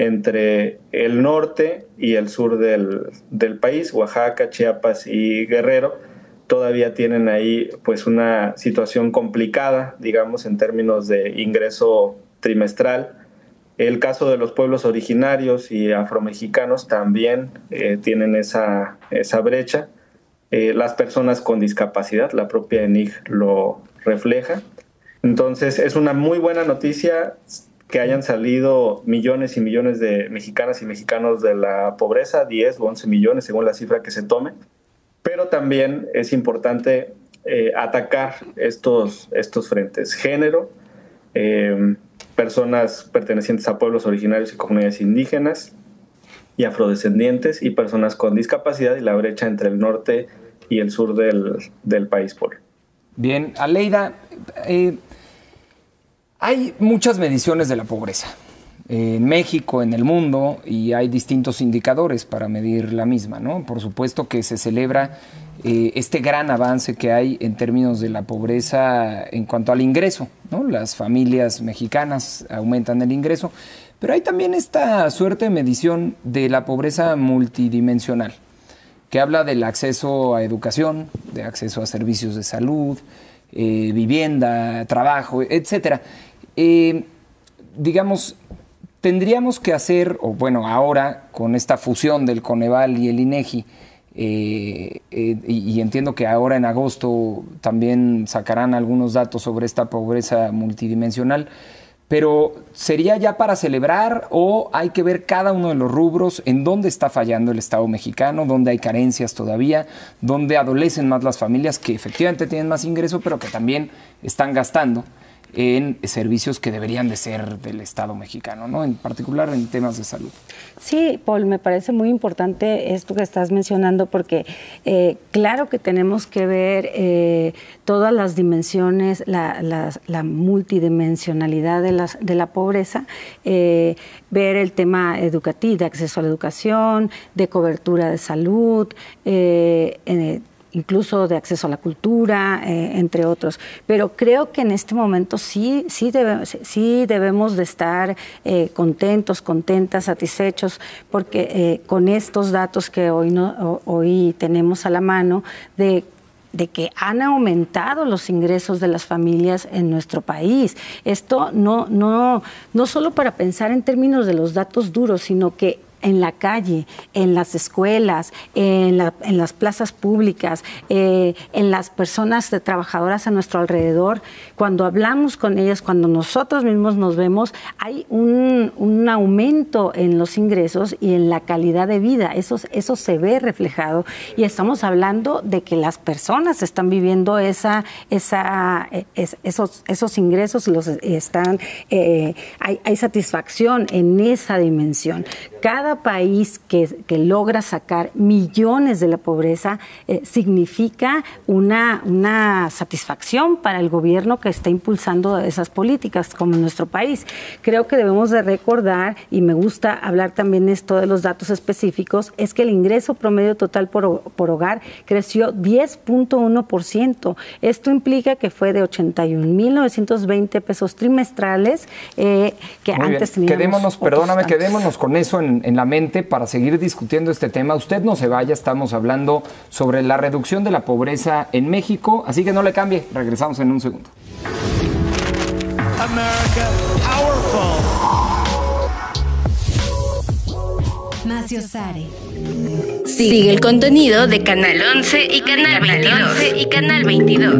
entre el norte y el sur del país, Oaxaca, Chiapas y Guerrero. Todavía tienen ahí pues una situación complicada, digamos, en términos de ingreso trimestral. El caso de los pueblos originarios y afromexicanos también tienen esa brecha. Las personas con discapacidad, la propia ENIC lo refleja. Entonces es una muy buena noticia que hayan salido millones y millones de mexicanas y mexicanos de la pobreza, 10 o 11 millones según la cifra que se tome, pero también es importante atacar estos frentes: género, personas pertenecientes a pueblos originarios y comunidades indígenas y afrodescendientes, y personas con discapacidad, y la brecha entre el norte y el sur del país, Paul. Bien, Aleida, hay muchas mediciones de la pobreza en México, en el mundo, y hay distintos indicadores para medir la misma, ¿no? Por supuesto que se celebra este gran avance que hay en términos de la pobreza en cuanto al ingreso, ¿no? Las familias mexicanas aumentan el ingreso, pero hay también esta suerte de medición de la pobreza multidimensional, que habla del acceso a educación, de acceso a servicios de salud, vivienda, trabajo, etcétera. Digamos, tendríamos que hacer, o bueno, ahora con esta fusión del Coneval y el INEGI, y entiendo que ahora en agosto también sacarán algunos datos sobre esta pobreza multidimensional, pero ¿sería ya para celebrar o hay que ver cada uno de los rubros en dónde está fallando el Estado mexicano, dónde hay carencias todavía, dónde adolecen más las familias que efectivamente tienen más ingreso, pero que también están gastando en servicios que deberían de ser del Estado mexicano, ¿no? En particular en temas de salud? Sí, Paul, me parece muy importante esto que estás mencionando, porque claro que tenemos que ver todas las dimensiones, la multidimensionalidad de la pobreza, ver el tema educativo, de acceso a la educación, de cobertura de salud, incluso de acceso a la cultura, entre otros. Pero creo que en este momento sí debemos de estar contentos, contentas, satisfechos, porque con estos datos que hoy tenemos a la mano de que han aumentado los ingresos de las familias en nuestro país. Esto no solo para pensar en términos de los datos duros, sino que en la calle, en las escuelas, en las plazas públicas, en las personas trabajadoras a nuestro alrededor. Cuando hablamos con ellas, cuando nosotros mismos nos vemos, hay un aumento en los ingresos y en la calidad de vida. Eso se ve reflejado, y estamos hablando de que las personas están viviendo esos ingresos y hay satisfacción en esa dimensión. Cada país que logra sacar millones de la pobreza significa una satisfacción para el gobierno que está impulsando esas políticas, como en nuestro país. Creo que debemos de recordar, y me gusta hablar también esto de los datos específicos, es que el ingreso promedio total por hogar creció 10.1%. Esto implica que fue de 81,920 pesos trimestrales que muy antes bien. teníamos. Quedémonos con eso en la mente para seguir discutiendo este tema. Usted no se vaya, estamos hablando sobre la reducción de la pobreza en México, así que no le cambie, regresamos en un segundo. America Powerful. Macio Sare. Sigue el contenido de Canal 11 y Canal 22.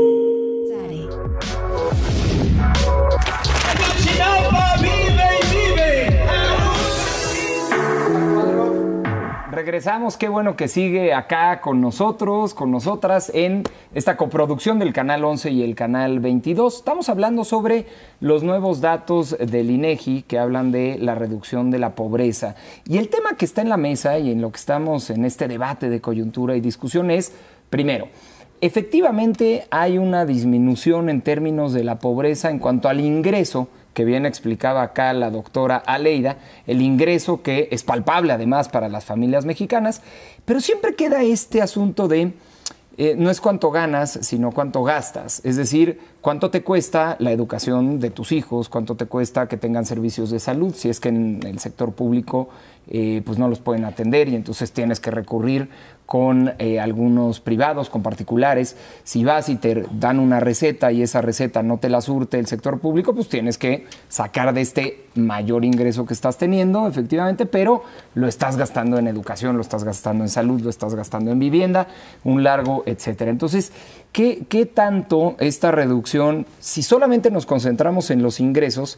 Regresamos, qué bueno que sigue acá con nosotros, con nosotras, en esta coproducción del Canal 11 y el Canal 22. Estamos hablando sobre los nuevos datos del INEGI que hablan de la reducción de la pobreza. Y el tema que está en la mesa y en lo que estamos en este debate de coyuntura y discusión es, primero, efectivamente hay una disminución en términos de la pobreza en cuanto al ingreso, que bien explicaba acá la doctora Aleida, el ingreso que es palpable además para las familias mexicanas, pero siempre queda este asunto de no es cuánto ganas, sino cuánto gastas. Es decir, cuánto te cuesta la educación de tus hijos, cuánto te cuesta que tengan servicios de salud, si es que en el sector público pues no los pueden atender y entonces tienes que recurrir con algunos privados, con particulares. Si vas y te dan una receta y esa receta no te la surte el sector público, pues tienes que sacar de este mayor ingreso que estás teniendo, efectivamente, pero lo estás gastando en educación, lo estás gastando en salud, lo estás gastando en vivienda, un largo, etcétera. Entonces, ¿qué tanto esta reducción, si solamente nos concentramos en los ingresos,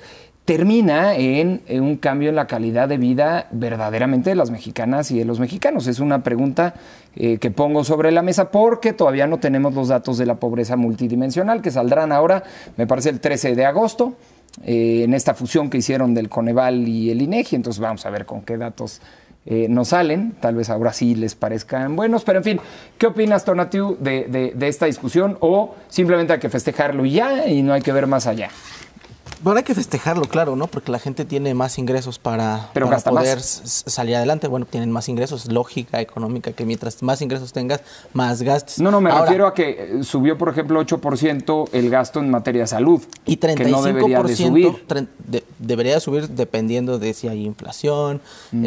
termina en un cambio en la calidad de vida verdaderamente de las mexicanas y de los mexicanos. Es una pregunta que pongo sobre la mesa porque todavía no tenemos los datos de la pobreza multidimensional que saldrán ahora, me parece el 13 de agosto, en esta fusión que hicieron del Coneval y el INEGI. Entonces vamos a ver con qué datos nos salen. Tal vez ahora sí les parezcan buenos, pero en fin, ¿qué opinas, Tonatiuh, de esta discusión? ¿O simplemente hay que festejarlo y ya y no hay que ver más allá? Bueno, hay que festejarlo, claro, ¿no? Porque la gente tiene más ingresos para poder salir adelante. Bueno, tienen más ingresos, es lógica económica que mientras más ingresos tengas, más gastes. No, me refiero a que subió, por ejemplo, 8% el gasto en materia de salud. Y 35% que no debería de subir. Debería de subir dependiendo de si hay inflación,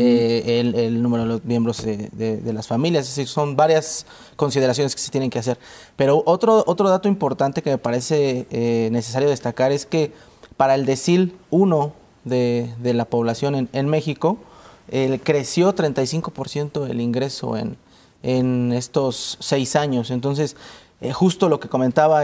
el número de los miembros de las familias. Es decir, son varias consideraciones que se tienen que hacer. Pero otro dato importante que me parece necesario destacar es que para el decil 1 de la población en México, creció 35% el ingreso en estos 6 años. Entonces, justo lo que comentaba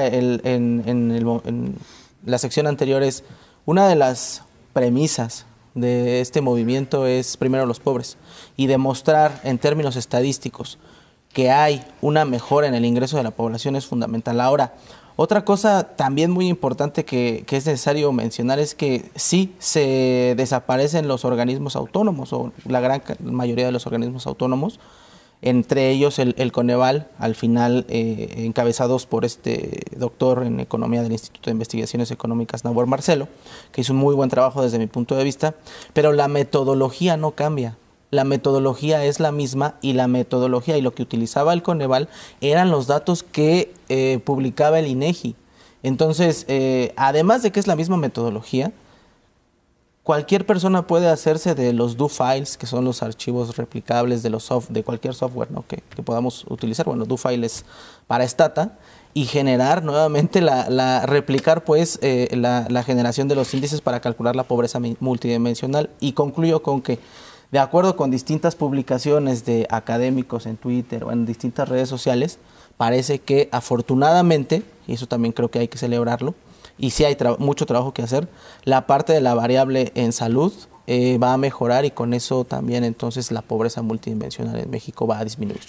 en la sección anterior es, una de las premisas de este movimiento es primero los pobres y demostrar en términos estadísticos que hay una mejora en el ingreso de la población es fundamental. Ahora, otra cosa también muy importante que es necesario mencionar es que sí se desaparecen los organismos autónomos o la gran mayoría de los organismos autónomos, entre ellos el Coneval, al final encabezados por este doctor en economía del Instituto de Investigaciones Económicas, Nabor Marcelo, que hizo un muy buen trabajo desde mi punto de vista, pero la metodología no cambia. La metodología es la misma y la metodología y lo que utilizaba el Coneval eran los datos que publicaba el INEGI. Entonces, además de que es la misma metodología, cualquier persona puede hacerse de los do files, que son los archivos replicables de cualquier software, ¿no? que podamos utilizar. Bueno, do file es para Stata, y generar nuevamente replicar pues la generación de los índices para calcular la pobreza multidimensional. Y concluyo con que, de acuerdo con distintas publicaciones de académicos en Twitter o en distintas redes sociales, parece que afortunadamente, y eso también creo que hay que celebrarlo, y sí hay mucho trabajo que hacer, la parte de la variable en salud va a mejorar y con eso también entonces la pobreza multidimensional en México va a disminuir.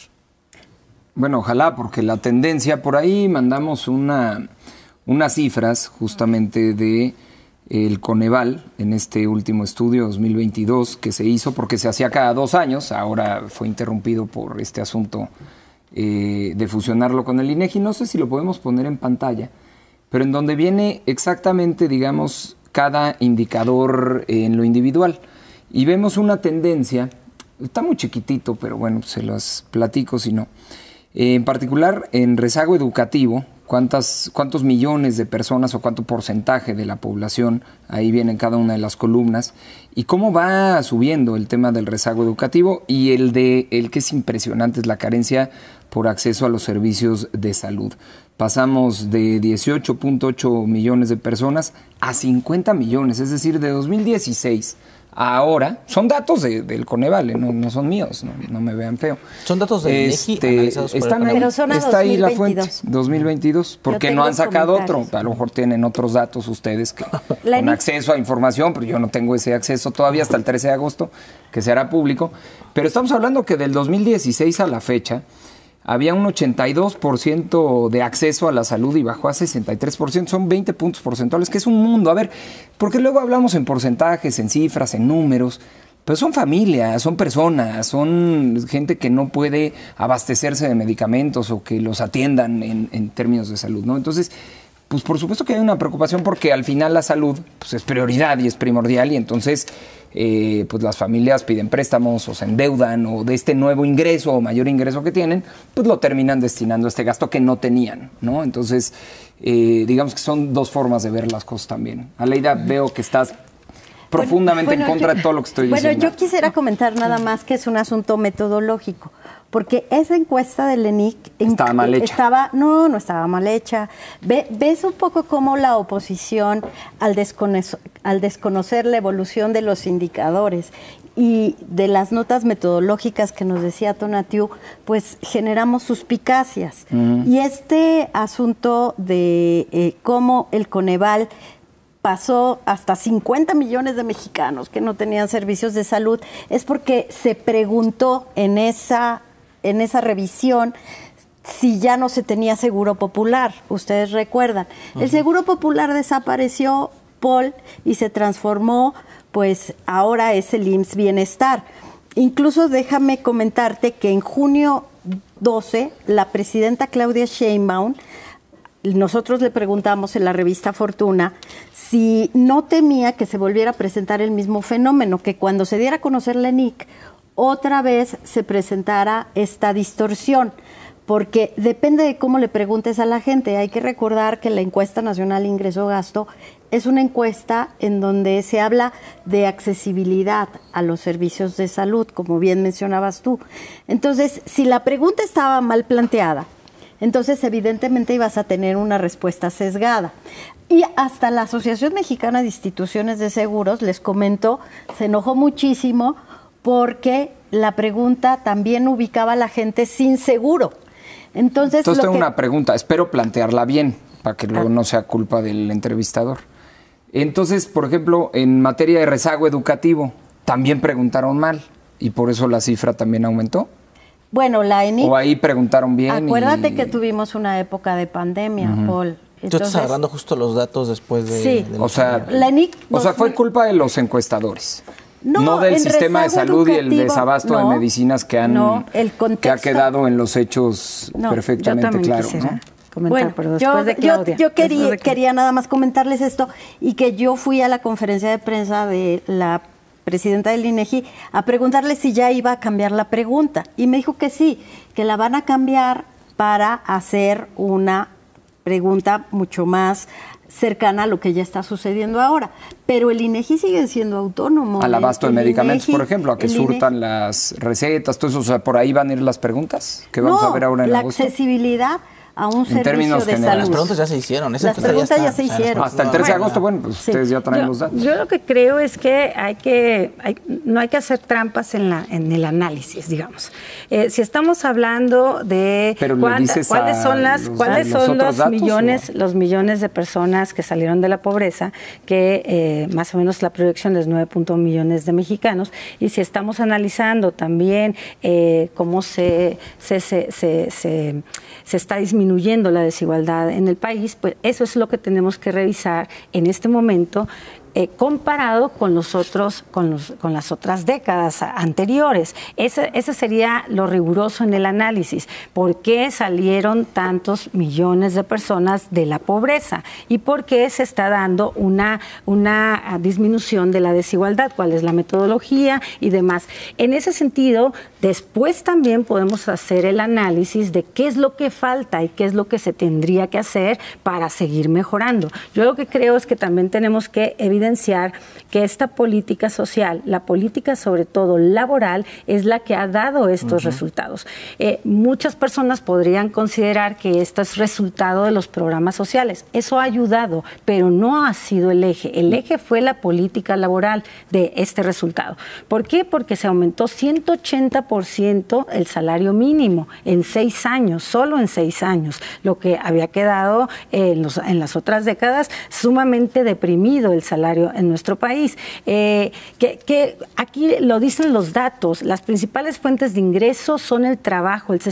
Bueno, ojalá, porque la tendencia por ahí, mandamos unas cifras justamente de el Coneval en este último estudio 2022 que se hizo porque se hacía cada 2 años, ahora fue interrumpido por este asunto de fusionarlo con el INEGI. No sé si lo podemos poner en pantalla, pero en donde viene exactamente, digamos, cada indicador en lo individual. Y vemos una tendencia, está muy chiquitito, pero bueno, se las platico si no. En particular, en rezago educativo, cuántos millones de personas o cuánto porcentaje de la población, ahí viene cada una de las columnas, y cómo va subiendo el tema del rezago educativo, y el que es impresionante es la carencia por acceso a los servicios de salud. Pasamos de 18.8 millones de personas a 50 millones, es decir, de 2016 ahora, son datos del Coneval, no son míos, no me vean feo. Son datos del INEGI analizados por el Coneval. Pero son a está ahí la fuente, 2022, porque no han sacado otro. A lo mejor tienen otros datos ustedes que con acceso a información, pero yo no tengo ese acceso todavía hasta el 13 de agosto, que se hará público. Pero estamos hablando que del 2016 a la fecha, había un 82% de acceso a la salud y bajó a 63%, son 20 puntos porcentuales, que es un mundo. A ver, porque luego hablamos en porcentajes, en cifras, en números, pero son familias, son personas, son gente que no puede abastecerse de medicamentos o que los atiendan en términos de salud, ¿no? Entonces, pues por supuesto que hay una preocupación porque al final la salud pues, es prioridad y es primordial, y entonces pues las familias piden préstamos o se endeudan, o de este nuevo ingreso o mayor ingreso que tienen, pues lo terminan destinando a este gasto que no tenían, ¿no? Entonces, digamos que son 2 formas de ver las cosas también. Aleida, veo que estás profundamente en contra de todo lo que estoy diciendo. Bueno, yo quisiera comentar nada más que es un asunto metodológico, porque esa encuesta del ENIC estaba mal hecha. No estaba mal hecha. Ves un poco cómo la oposición, al desconocer la evolución de los indicadores y de las notas metodológicas que nos decía Tonatiuh, pues generamos suspicacias. Y este asunto de cómo el Coneval pasó hasta 50 millones de mexicanos que no tenían servicios de salud, es porque se preguntó en esa revisión si ya no se tenía seguro popular. Ustedes recuerdan. El seguro popular desapareció, Paul, y se transformó, pues ahora es el IMSS Bienestar. Incluso déjame comentarte que en junio 12, la presidenta Claudia Sheinbaum, nosotros le preguntamos en la revista Fortuna si no temía que se volviera a presentar el mismo fenómeno, que cuando se diera a conocer la ENIC, otra vez se presentara esta distorsión, porque depende de cómo le preguntes a la gente. Hay que recordar que la encuesta nacional Ingreso-Gasto es una encuesta en donde se habla de accesibilidad a los servicios de salud, como bien mencionabas tú. Entonces, si la pregunta estaba mal planteada, entonces evidentemente ibas a tener una respuesta sesgada. Y hasta la Asociación Mexicana de Instituciones de Seguros, les comento, se enojó muchísimo porque la pregunta también ubicaba a la gente sin seguro. Entonces tengo una pregunta, espero plantearla bien, para que luego no sea culpa del entrevistador. Entonces, por ejemplo, en materia de rezago educativo, también preguntaron mal, y por eso la cifra también aumentó. Bueno, la ENIC... O ahí preguntaron bien. Acuérdate que tuvimos una época de pandemia, Paul. Tú estás agarrando justo los datos después de... Sí. O sea, la ENIC fue culpa de los encuestadores. No del sistema de salud y el desabasto de medicinas que ha quedado en los hechos perfectamente claro, ¿no? Bueno, pero después de Claudia. Yo quería nada más comentarles esto, y que yo fui a la conferencia de prensa de la presidenta del INEGI a preguntarle si ya iba a cambiar la pregunta, y me dijo que sí, que la van a cambiar para hacer una pregunta mucho más cercana a lo que ya está sucediendo ahora. Pero el INEGI sigue siendo autónomo. Al abasto de medicamentos, por ejemplo, a que surtan las recetas, todo eso. O sea, ¿por ahí van a ir las preguntas que vamos a ver ahora en agosto? La accesibilidad a un servicio de salud. Las preguntas ya se hicieron. Las preguntas ya se hicieron. Hasta el 13 de agosto, bueno, pues ustedes ya traen los datos. Yo lo que creo es que no hay que hacer trampas en el análisis, digamos. Si estamos hablando de cuáles son los millones de personas que salieron de la pobreza, que más o menos la proyección es 9.1 millones de mexicanos, y si estamos analizando también cómo se está disminuyendo la desigualdad en el país, pues eso es lo que tenemos que revisar en este momento, comparado con las otras décadas anteriores. Ese sería lo riguroso en el análisis. ¿Por qué salieron tantos millones de personas de la pobreza? ¿Y por qué se está dando una disminución de la desigualdad? ¿Cuál es la metodología y demás? En ese sentido, después también podemos hacer el análisis de qué es lo que falta y qué es lo que se tendría que hacer para seguir mejorando. Yo lo que creo es que también tenemos que evidenciar que esta política social, la política sobre todo laboral, es la que ha dado estos resultados. Muchas personas podrían considerar que esto es resultado de los programas sociales. Eso ha ayudado, pero no ha sido el eje. El eje fue la política laboral de este resultado. ¿Por qué? Porque se aumentó 180% el salario mínimo en 6 años, solo en 6 años, lo que había quedado en las otras décadas sumamente deprimido el salario en nuestro país. Que aquí lo dicen los datos, las principales fuentes de ingresos son el trabajo, el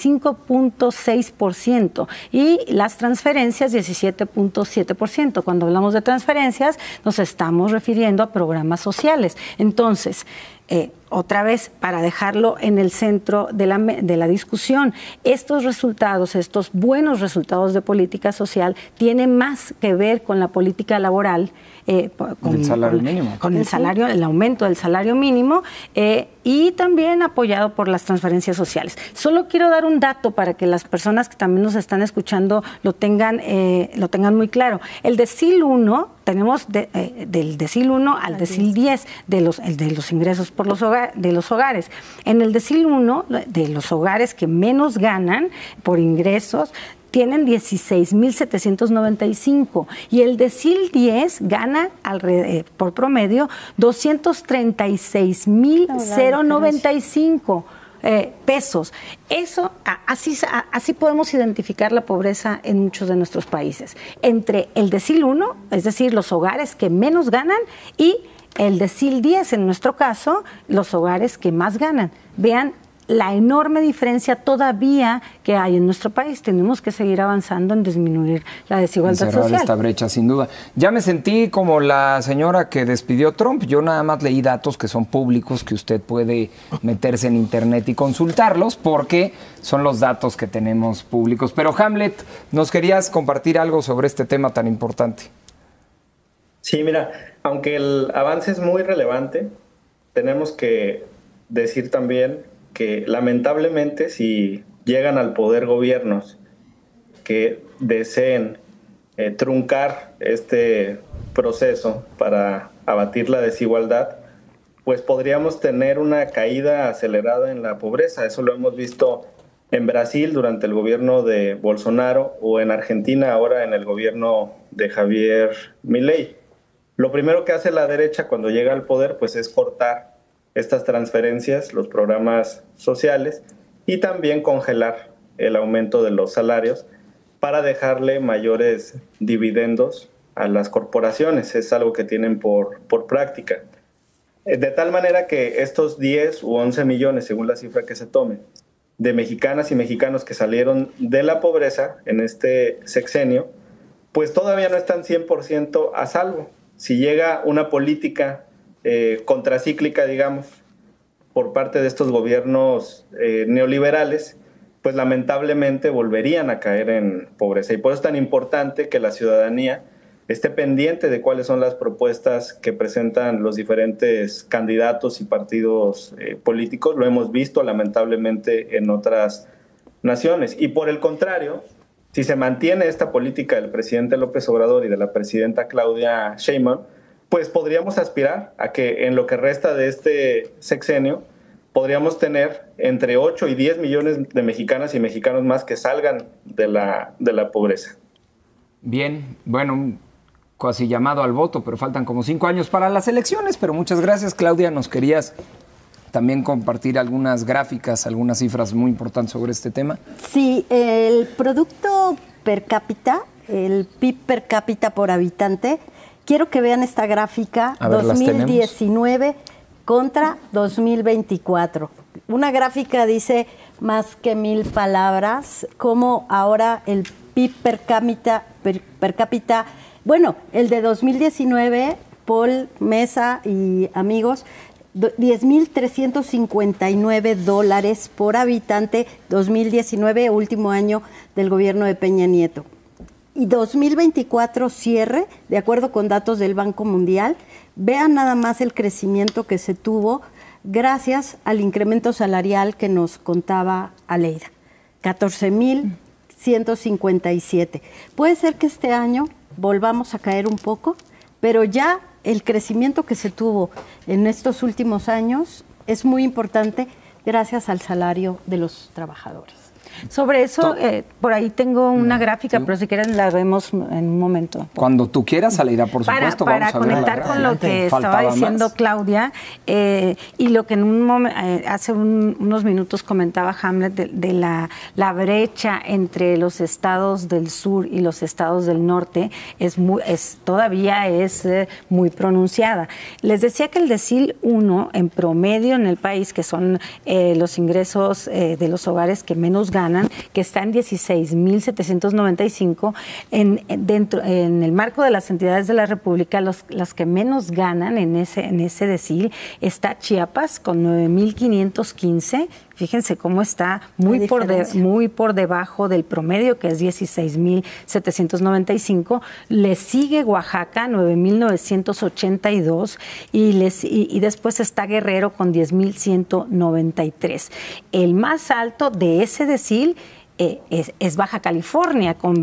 65.6%, y las transferencias, 17.7%. Cuando hablamos de transferencias, nos estamos refiriendo a programas sociales. Entonces, otra vez, para dejarlo en el centro de la discusión, estos resultados, estos buenos resultados de política social, tienen más que ver con la política laboral, con el salario mínimo. Con el aumento del salario mínimo, y también apoyado por las transferencias sociales. Solo quiero dar un dato para que las personas que también nos están escuchando lo tengan muy claro. El decil 1, tenemos del decil 1 al decil 10 de los ingresos de los hogares. En el decil 1, de los hogares que menos ganan por ingresos, tienen 16.795, y el decil 10 gana por promedio 236.095. pesos. Eso, así podemos identificar la pobreza en muchos de nuestros países. Entre el decil 1, es decir, los hogares que menos ganan, y el decil 10, en nuestro caso, los hogares que más ganan. Vean la enorme diferencia todavía que hay en nuestro país. Tenemos que seguir avanzando en disminuir la desigualdad social. Esta brecha, sin duda. Ya me sentí como la señora que despidió Trump. Yo nada más leí datos que son públicos, que usted puede meterse en internet y consultarlos, porque son los datos que tenemos públicos. Pero Hamlet, ¿nos querías compartir algo sobre este tema tan importante? Sí, mira, aunque el avance es muy relevante, tenemos que decir también que lamentablemente si llegan al poder gobiernos que deseen truncar este proceso para abatir la desigualdad, pues podríamos tener una caída acelerada en la pobreza. Eso lo hemos visto en Brasil durante el gobierno de Bolsonaro o en Argentina ahora en el gobierno de Javier Milei. Lo primero que hace la derecha cuando llega al poder pues es cortar estas transferencias, los programas sociales, y también congelar el aumento de los salarios para dejarle mayores dividendos a las corporaciones. Es algo que tienen por práctica. De tal manera que estos 10 u 11 millones, según la cifra que se tome, de mexicanas y mexicanos que salieron de la pobreza en este sexenio, pues todavía no están 100% a salvo. Si llega una política contracíclica, digamos, por parte de estos gobiernos neoliberales, pues lamentablemente volverían a caer en pobreza. Y por eso es tan importante que la ciudadanía esté pendiente de cuáles son las propuestas que presentan los diferentes candidatos y partidos políticos. Lo hemos visto lamentablemente en otras naciones. Y por el contrario, si se mantiene esta política del presidente López Obrador y de la presidenta Claudia Sheinbaum, pues podríamos aspirar a que en lo que resta de este sexenio podríamos tener entre 8 y 10 millones de mexicanas y mexicanos más que salgan de la pobreza. Bien, bueno, casi llamado al voto, pero faltan como 5 años para las elecciones, pero muchas gracias, Claudia. Nos querías también compartir algunas gráficas, algunas cifras muy importantes sobre este tema. Sí, el producto per cápita, el PIB per cápita por habitante. Quiero que vean esta gráfica, 2019 contra 2024. Una gráfica dice más que 1000 palabras, como ahora el PIB per cápita, bueno, el de 2019, Paul, Mesa y amigos, $10,359 por habitante, 2019, último año del gobierno de Peña Nieto. Y 2024 cierre, de acuerdo con datos del Banco Mundial, vean nada más el crecimiento que se tuvo gracias al incremento salarial que nos contaba Aleida, 14,157. Puede ser que este año volvamos a caer un poco, pero ya el crecimiento que se tuvo en estos últimos años es muy importante gracias al salario de los trabajadores. Sobre eso, por ahí tengo una gráfica, pero si quieren la vemos en un momento. Cuando tú quieras, Aleida, por supuesto. Para conectar con lo que estaba diciendo Claudia, y lo que hace unos minutos comentaba Hamlet de la brecha entre los estados del sur y los estados del norte, todavía es muy pronunciada. Les decía que el decil 1 en promedio en el país, que son los ingresos de los hogares que menos ganan, que está en 16,795, en el marco de las entidades de la República, las que menos ganan en ese decil está Chiapas con 9,515. Fíjense cómo está muy por debajo del promedio, que es 16,795. Le sigue Oaxaca, 9,982, y después está Guerrero con 10,193. El más alto de ese decil es Baja California con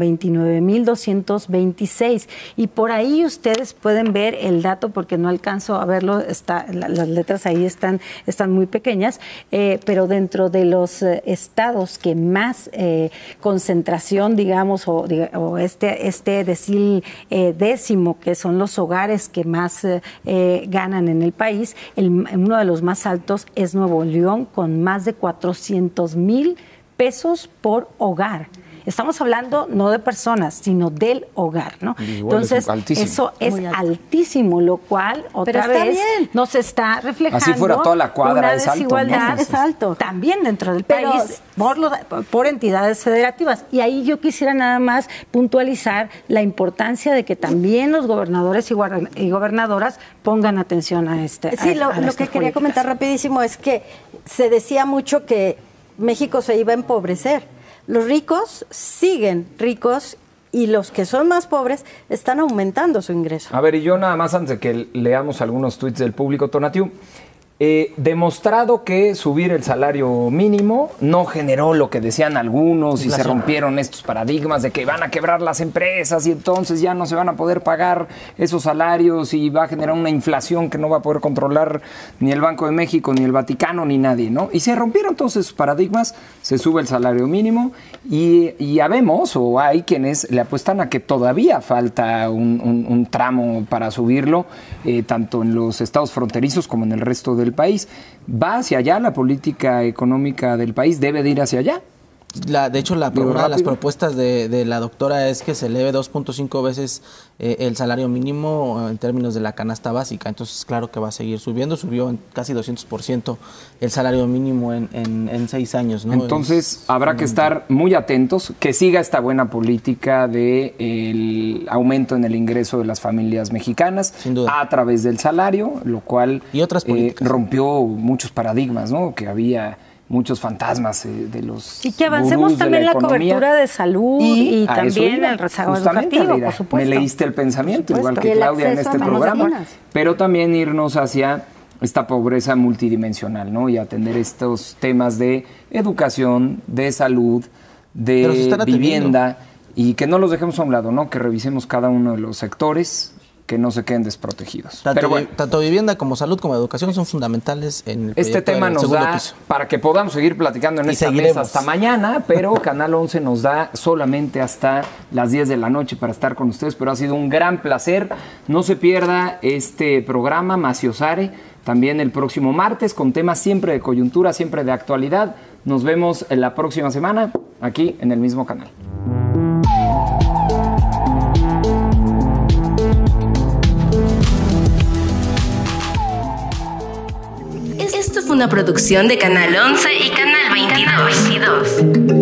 29,226 y por ahí ustedes pueden ver el dato porque no alcanzo a verlo, las letras ahí están muy pequeñas, pero dentro de los estados que más concentración, digamos, o este decil décimo, que son los hogares que más ganan en el país, uno de los más altos es Nuevo León con más de 400,000 pesos por hogar. Estamos hablando no de personas, sino del hogar, ¿no? Entonces, eso es altísimo, lo cual otra vez nos está reflejando así fuera toda la cuadra, una es alto, desigualdad ¿no? es alto. También dentro del país por entidades federativas. Y ahí yo quisiera nada más puntualizar la importancia de que también los gobernadores y gobernadoras pongan atención a este. Sí, lo que quería comentar rapidísimo es que se decía mucho que México se iba a empobrecer. Los ricos siguen ricos y los que son más pobres están aumentando su ingreso. A ver, y yo nada más antes de que leamos algunos tweets del público, Tonatiu, demostrado que subir el salario mínimo no generó lo que decían algunos y se rompieron estos paradigmas de que van a quebrar las empresas y entonces ya no se van a poder pagar esos salarios y va a generar una inflación que no va a poder controlar ni el Banco de México, ni el Vaticano, ni nadie, ¿no? Y se rompieron todos esos paradigmas, se sube el salario mínimo y ya vemos, o hay quienes le apuestan a que todavía falta un tramo para subirlo, tanto en los estados fronterizos como en el resto del país. ¿Va hacia allá la política económica del país? ¿Debe de ir hacia allá? De hecho, una de las propuestas de la doctora es que se eleve 2.5 veces el salario mínimo en términos de la canasta básica. Entonces, claro que va a seguir subiendo. Subió en casi 200% el salario mínimo en 6 años, ¿no? Entonces, habrá que estar muy atentos, que siga esta buena política del aumento en el ingreso de las familias mexicanas a través del salario, lo cual y otras rompió muchos paradigmas, ¿no? Que había muchos fantasmas de los y que avancemos también la cobertura de salud y también el rezago educativo, por supuesto. Me leíste el pensamiento, igual que Claudia en este programa, pero también irnos hacia esta pobreza multidimensional, ¿no? Y atender estos temas de educación, de salud, de vivienda y que no los dejemos a un lado, ¿no? Que revisemos cada uno de los sectores, que no se queden desprotegidos. Tanto vivienda como salud como educación son fundamentales en el este tema nos da piso. Para que podamos seguir platicando en esta mesa hasta mañana, pero Canal 11 nos da solamente hasta las 10 de la noche para estar con ustedes, pero ha sido un gran placer. No se pierda este programa Maciosare, también el próximo martes, con temas siempre de coyuntura, siempre de actualidad. Nos vemos en la próxima semana, aquí en el mismo canal. Esto fue una producción de Canal 11 y Canal 22.